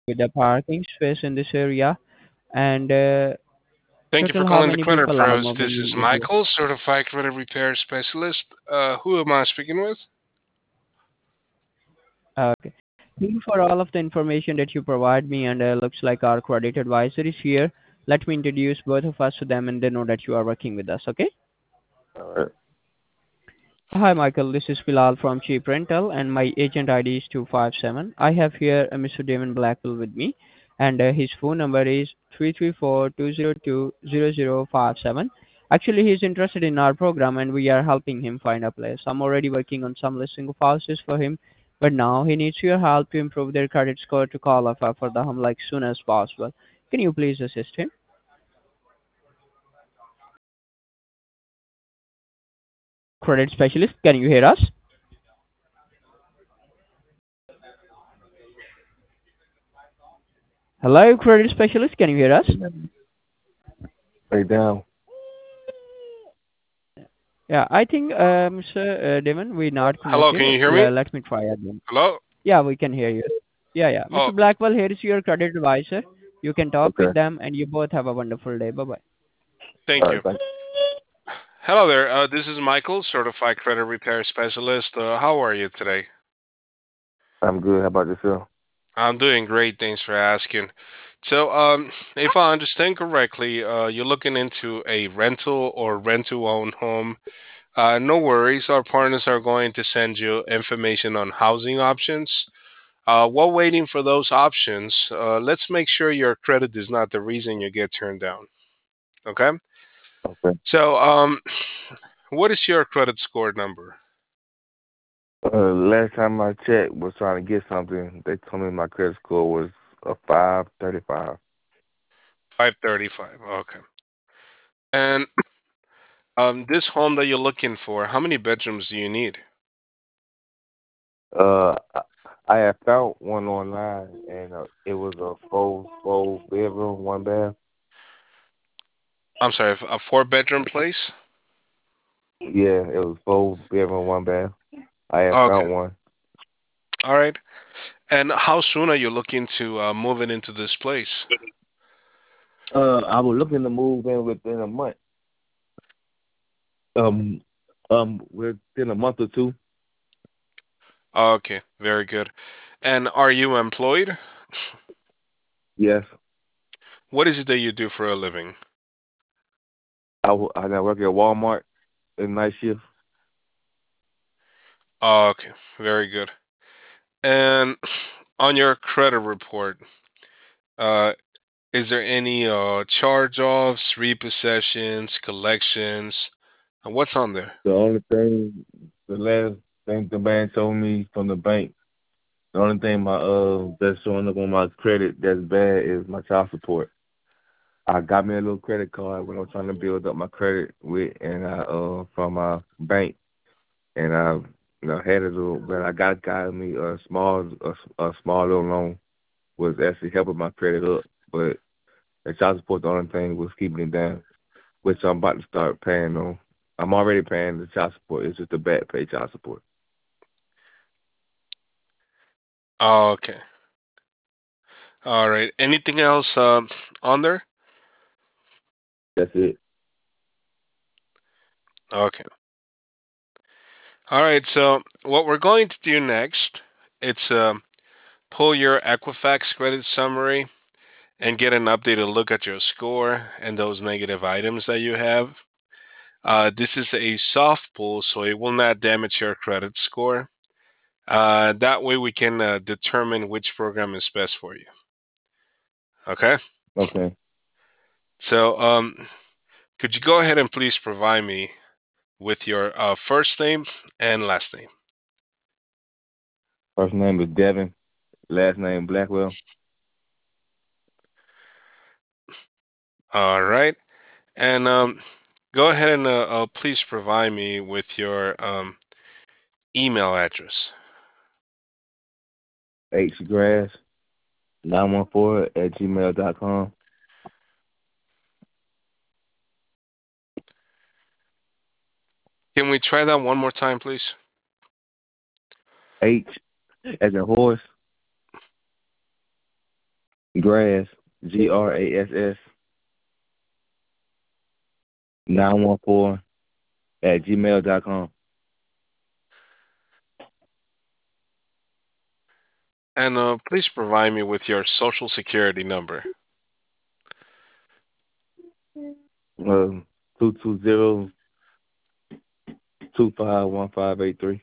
with the parking space in this area and Thank you for total how calling the many Credit people are Pros. This moving is in here. Michael, certified credit repair specialist. Who am I speaking with? Okay. Thank you for all of the information that you provide me, and looks like our credit advisor is here. Let me introduce both of us to them, and they know that you are working with us. Okay. All right. Hi, Michael. This is Bilal from Cheap Rental, and my agent ID is 257. I have here Mr. Damon Blackwell with me, and his phone number is 334-202-0057. Actually, he's interested in our program, and we are helping him find a place. I'm already working on some listing of houses for him, but now he needs your help to improve their credit score to qualify for the home like soon as possible. Can you please assist him? Credit specialist, can you hear us? Hello, credit specialist, can you hear us? Stay down. Yeah, I think, Mr. Damon, we're not Hello, can connected. you hear me? Let me try again. Hello? Yeah, we can hear you. Yeah, yeah. Oh, Mr. Blackwell, here is your credit advisor. You can talk with Okay. them, and you both have a wonderful day. Bye bye. thank All you. right. Thank Hello there. This is Michael, certified credit repair specialist. How are you today? you. I'm good. How about yourself? I'm doing great. Thanks for asking. So, if I understand correctly, you're looking into a rental or rent-to-own home. No worries. Our partners are going to send you information on housing options. While waiting for those options, let's make sure your credit is not the reason you get turned down. Okay. Okay. So, what is your credit score number? Last time I checked, was trying to get something. They told me my credit score was a 535. 535. Okay. And this home that you're looking for, how many bedrooms do you need? I had found one online, and it was a four bedroom, one bath. I'm sorry, a four-bedroom place? Yeah, it was four bedroom, one bath. I had Okay. found one. All right. And how soon are you looking to move it into this place? I was looking to move in within a month. Um, within a month or two. Okay, very good. And are you employed? Yes. What is it that you do for a living? I work at Walmart at night shift. Okay, very good. And on your credit report, uh, is there any charge-offs, repossessions, collections? What's on there? The only thing, the last thing the bank told me from the bank, the only thing my that's showing up on my credit that's bad is my child support. I got me a little credit card when I was trying to build up my credit with, and I from my bank, and I had a little, but I got me a small little loan was actually helping my credit up, but the child support the only thing was keeping it down, which I'm about to start paying on. I'm already paying the child support. It's just the back pay child support. Okay. All right. Anything else on there? That's it. Okay. All right. So what we're going to do next, it's pull your Equifax credit summary and get an updated look at your score and those negative items that you have. This is a soft pull, so it will not damage your credit score. That way, we can determine which program is best for you. Okay. Okay. So, could you go ahead and please provide me with your first name and last name? First name is Devin. Last name Blackwell. All right. And go ahead and please provide me with your email address. HGrass 914 at gmail.com. Can we try that one more time, please? H as in horse. Grass, GRASS 914 at gmail.com. And please provide me with your social security number. 220 251583.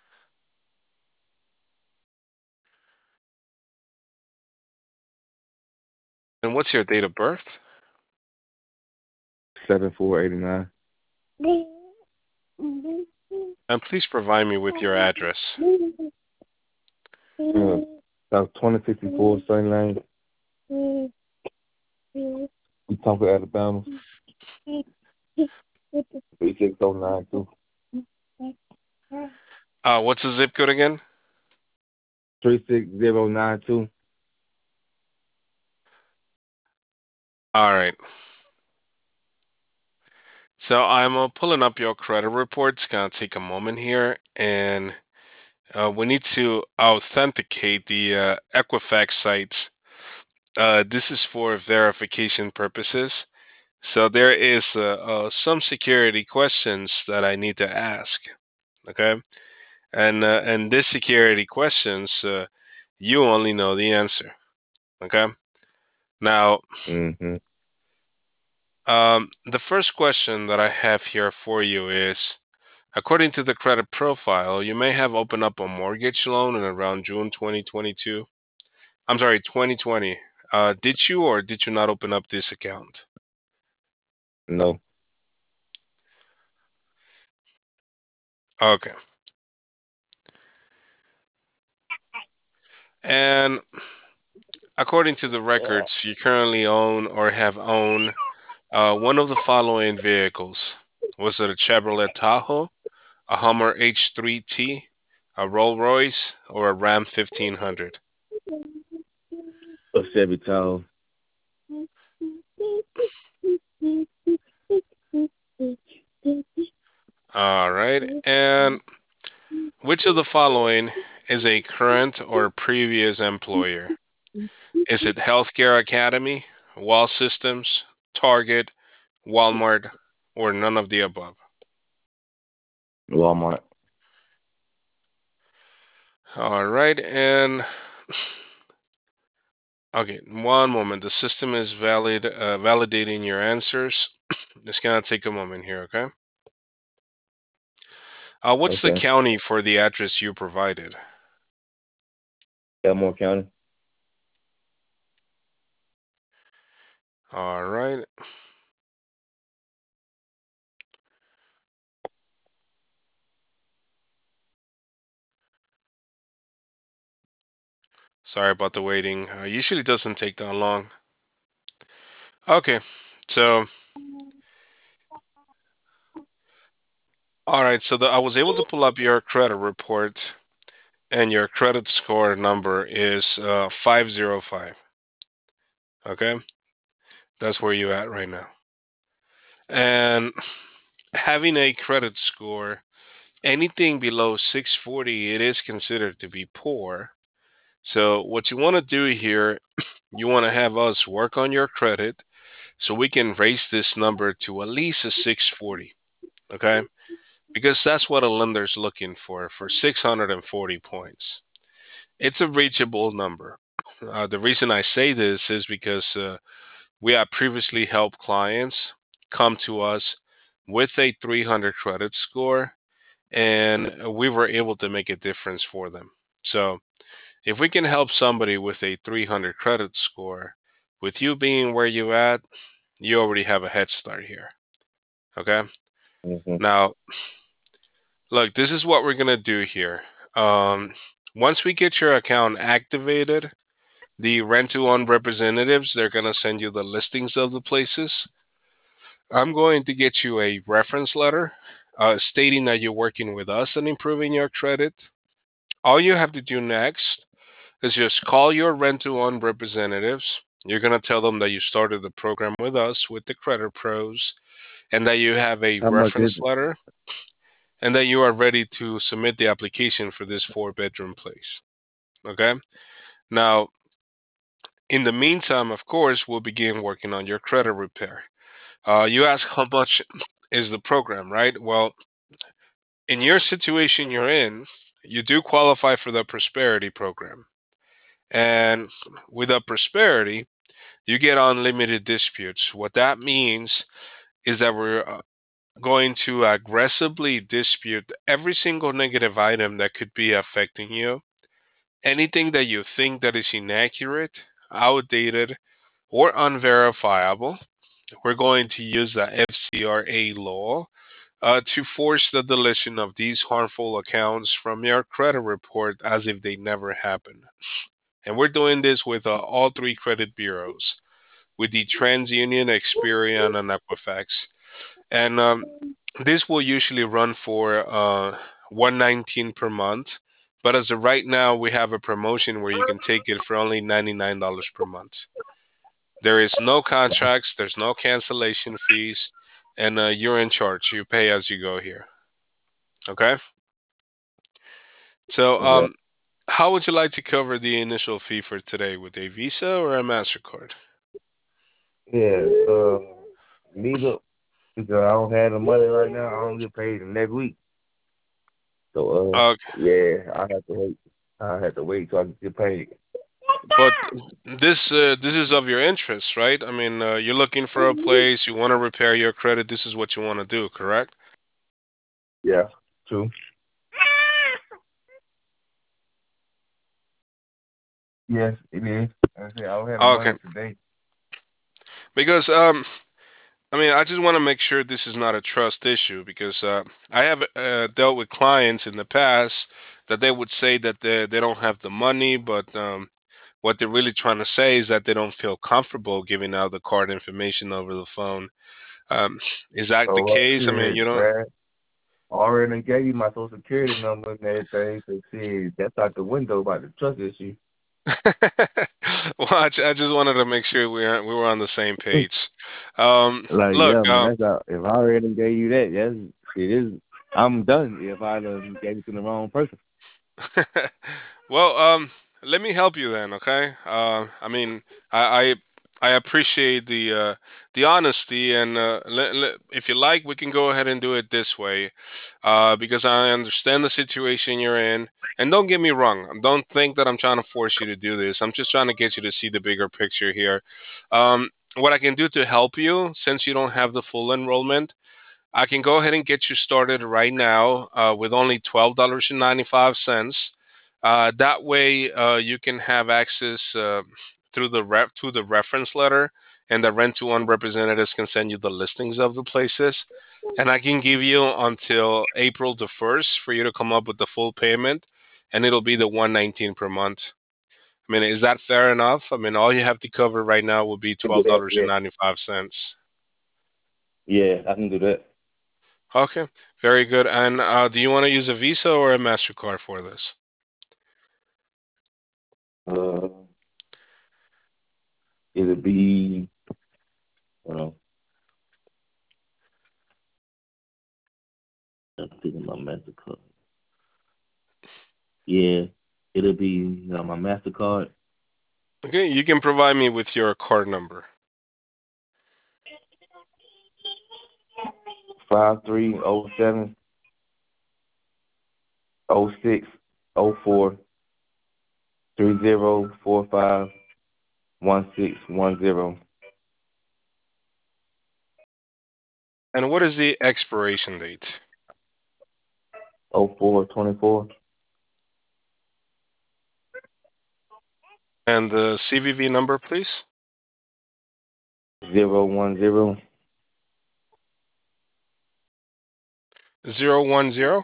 And what's your date of birth? 7489. And please provide me with your address. South 2064 Sunny Lane. Wetumpka, Alabama. 36092. What's the zip code again? 36092. All right. So I'm pulling up your credit report. It's gonna take a moment here, and we need to authenticate the Equifax sites. This is for verification purposes. So there is some security questions that I need to ask. Okay, and this security questions, you only know the answer. Okay. Now, Mm-hmm. the first question that I have here for you is, according to the credit profile, you may have opened up a mortgage loan in around June 2022. I'm sorry, 2020. Did you or did you not open up this account? No. Okay. And according to the records, you currently own or have owned one of the following vehicles. Was it a Chevrolet Tahoe, a Hummer H3T, a Rolls Royce, or a Ram 1500? A Chevy Tahoe. All right. And which of the following is a current or previous employer? Is it Healthcare Academy, Wall Systems, Target, Walmart, or none of the above? Walmart. All right. And okay, one moment. The system is validating your answers. It's gonna take a moment here, okay? What's the Okay. county for the address you provided? Elmore County. All right. Sorry about the waiting. Usually doesn't take that long. Okay, so all right, so I was able to pull up your credit report, and your credit score number is 505. Okay, that's where you're at right now. And having a credit score, anything below 640, it is considered to be poor. So what you want to do here, you want to have us work on your credit so we can raise this number to at least a 640. Okay, because that's what a lender's looking for 640 points. It's a reachable number. The reason I say this is because we have previously helped clients come to us with a 300 credit score, and we were able to make a difference for them. So, if we can help somebody with a 300 credit score, with you being where you at, you already have a head start here. Okay? Mm-hmm. Now, look, this is what we're going to do here. Um, Once we get your account activated, the rent to own representatives, they're going to send you the listings of the places. I'm going to get you a reference letter stating that you're working with us and improving your credit. All you have to do next is just call your rent to own representatives. You're going to tell them that you started the program with us with the credit pros and that you have a How much is reference it? letter and that you are ready to submit the application for this 4-bedroom place. Okay? Now, In the meantime, of course, we'll begin working on your credit repair. You ask how much is the program, right? Well, in your situation you're in, you do qualify for the Prosperity program. And with the Prosperity, you get unlimited disputes. What that means is that we're going to aggressively dispute every single negative item that could be affecting you. Anything that you think that is inaccurate, outdated, or unverifiable, we're going to use the FCRA law to force the deletion of these harmful accounts from your credit report as if they never happened. And we're doing this with all three credit bureaus, with the TransUnion, Experian, and Equifax. And this will usually run for 119 per month. But as of right now, we have a promotion where you can take it for only $99 per month. There is no contracts, there's no cancellation fees, and you're in charge. You pay as you go here. Okay? So, Okay. how would you like to cover the initial fee for today with a Visa or a MasterCard? Yeah. Me look, because I don't have the money right now. I don't get paid the next week. So Okay, yeah, I have to wait. I have to wait till I get paid. but this is of your interest, right? I mean, you're looking for a place, you want to repair your credit. This is what you want to do, correct? Yeah. True. Yes, it is. I said I don't have the Okay, money today. because I mean, I just want to make sure this is not a trust issue because I have dealt with clients in the past that they would say that they don't have the money, but what they're really trying to say is that they don't feel comfortable giving out the card information over the phone. Um, is that the So case? I mean, you shit, don't. Brad. I already gave you my social security number and everything. So shit, that's out the window about the trust issue. Well, I just wanted to make sure we were on the same page. Like, Look, yeah, man, that's out. If I already gave you that, yes, it is. I'm done. If I gave it to the wrong person. well, let me help you then, okay? I mean, I I appreciate the honesty, and if you like, we can go ahead and do it this way, because I understand the situation you're in. And don't get me wrong, don't think that I'm trying to force you to do this. I'm just trying to get you to see the bigger picture here. What I can do to help you, since you don't have the full enrollment, I can go ahead and get you started right now with only $12.95. That way, you can have access through to the reference letter, and the rent to own representatives can send you the listings of the places. And I can give you until April the 1st for you to come up with the full payment, and it'll be the 119 per month. I mean, is that fair enough? I mean, all you have to cover right now will be I can do twelve that. dollars and Yeah, ninety five cents. yeah, I can do that. Okay, very good. And do you want to use a Visa or a MasterCard for this? Uh, it'll be, uh, I'm thinking my Mastercard. Yeah, it'll be my Mastercard. Okay, you can provide me with your card number. 5307-06-04-3045-1610. And what is the expiration date? 0424 And the CVV number, please? 010. 010.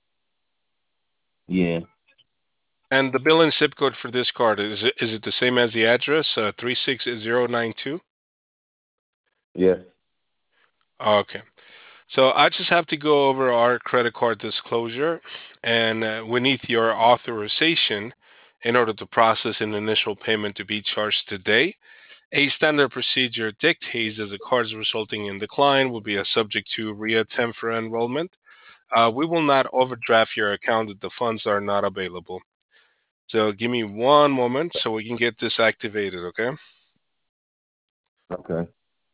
Yeah, And the billing zip code for this card, is it the same as the address, 36092? yes. Okay. So I just have to go over our credit card disclosure, and we need your authorization in order to process an initial payment to be charged today. A standard procedure dictates that the cards resulting in decline will be subject to reattempt for enrollment. We will not overdraft your account if the funds are not available. So give me one moment so we can get this activated, okay? Okay.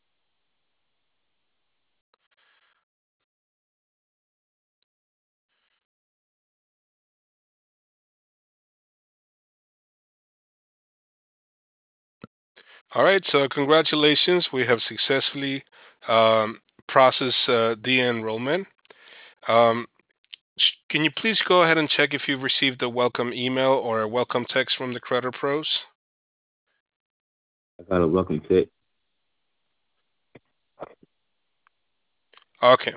All right, so congratulations. We have successfully processed the enrollment. Um, can you please go ahead and check if you've received a welcome email or a welcome text from the Credit Pros? I got a welcome text. Okay.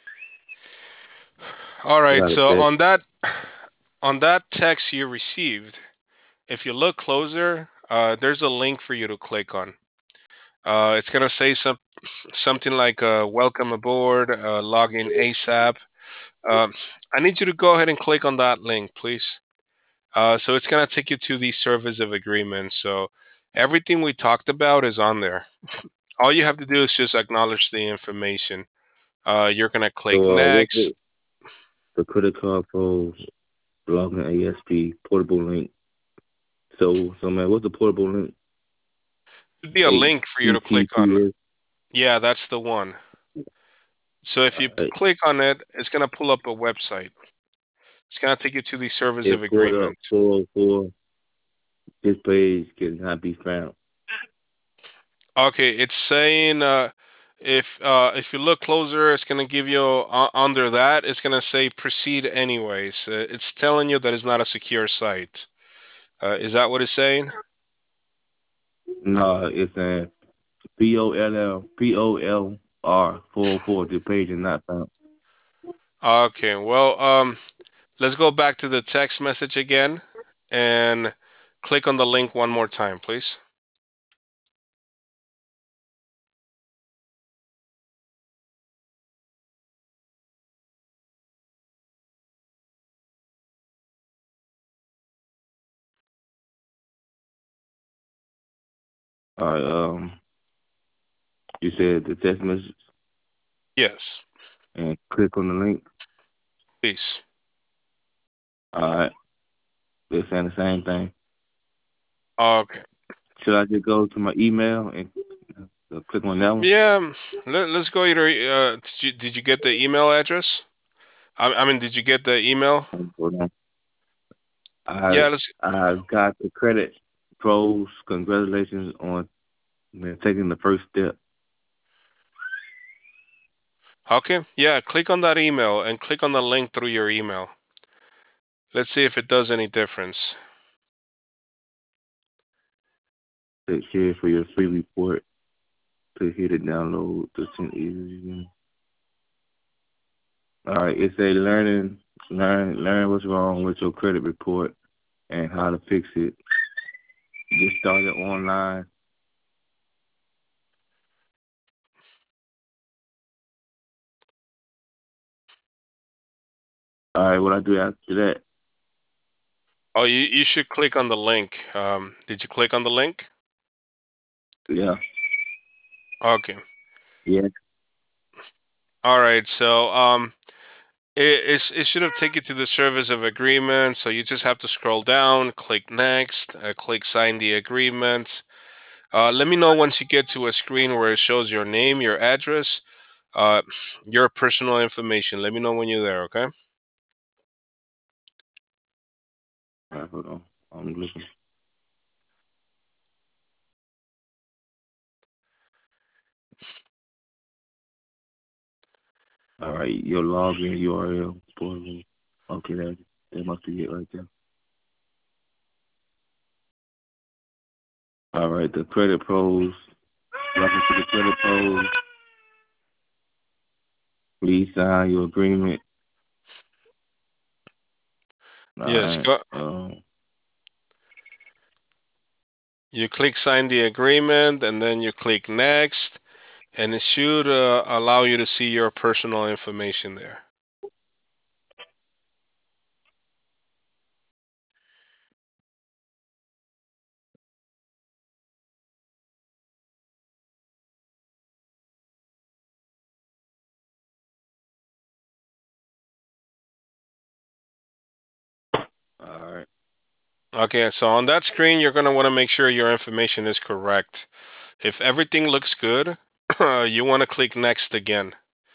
All I right. got a So text. on that text you received, if you look closer, there's a link for you to click on. It's gonna say something like "Welcome aboard," "Log in ASAP." Um, I need you to go ahead and click on that link, please. So it's gonna take you to the service of agreement. So everything we talked about is on there. All you have to do is just acknowledge the information. You're gonna click So what's next. the credit card for login ASP portable link? So man, what's the portable link? Should be a link for you to click on. HTTPS. Yeah, that's the one. So if you Alright. click on it, it's gonna pull up a website. It's gonna take you to the service It of pulled up agreement. 404. This page cannot be found. Okay, it's saying if you look closer, it's gonna give you under that. It's gonna say proceed anyways. It's telling you that it's not a secure site. Is that what it's saying? No, it's a POLR 404. The page is not found. Okay, well, let's go back to the text message again and click on the link one more time, please. Alright, you said the text message Yes, and click on the link. please. Alright, they're saying the same thing. Okay. Should I just go to my email and click on that one? Yeah, let's go. Did you get the email address? I mean, did you get the email? Hold on. I Yeah, let's. I got the credit pros. Congratulations on taking the first step. Okay, yeah, click on that email and click on the link through your email. Let's see if it does any difference. Click here for your free report. Click here to download the send easy. All right, it say learn what's wrong with your credit report and how to fix it. Get started online. All right, what I do after that? Oh, you should click on the link. Did you click on the link? Yeah, Okay. yeah. All right. So it should have taken you to the service of agreement. So you just have to scroll down, click next, click sign the agreement. Let me know once you get to a screen where it shows your name, your address, uh, your personal information. Let me know when you're there. Okay. All right, hold on. I'm looking. All right, your login URL. Portal. Okay, that must be it right there. All right, the credit pros. Welcome to the credit pros. Please sign your agreement. All Yes. right. Go. You click sign the agreement, and then you click next, and it should allow you to see your personal information there. All right. Okay, so on that screen, you're going to want to make sure your information is correct. If everything looks good, you want to click next again.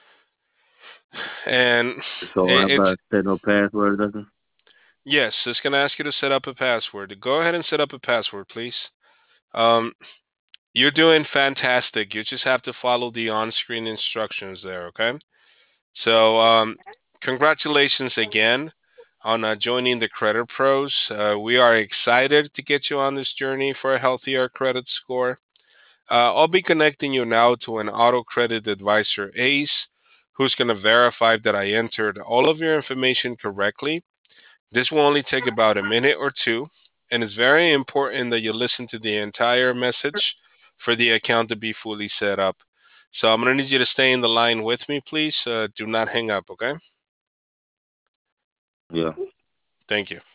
And So I it's gotta set no password or nothing. yes, it's going to ask you to set up a password. Go ahead and set up a password, please. Um, you're doing fantastic. You just have to follow the on-screen instructions there, okay? So, congratulations again on joining the Credit Pros. We are excited to get you on this journey for a healthier credit score. I'll be connecting you now to an auto credit advisor, Ace, who's going to verify that I entered all of your information correctly. This will only take about a minute or two, and it's very important that you listen to the entire message for the account to be fully set up. So I'm going to need you to stay in the line with me, please. Do not hang up, okay? Yeah. Thank you.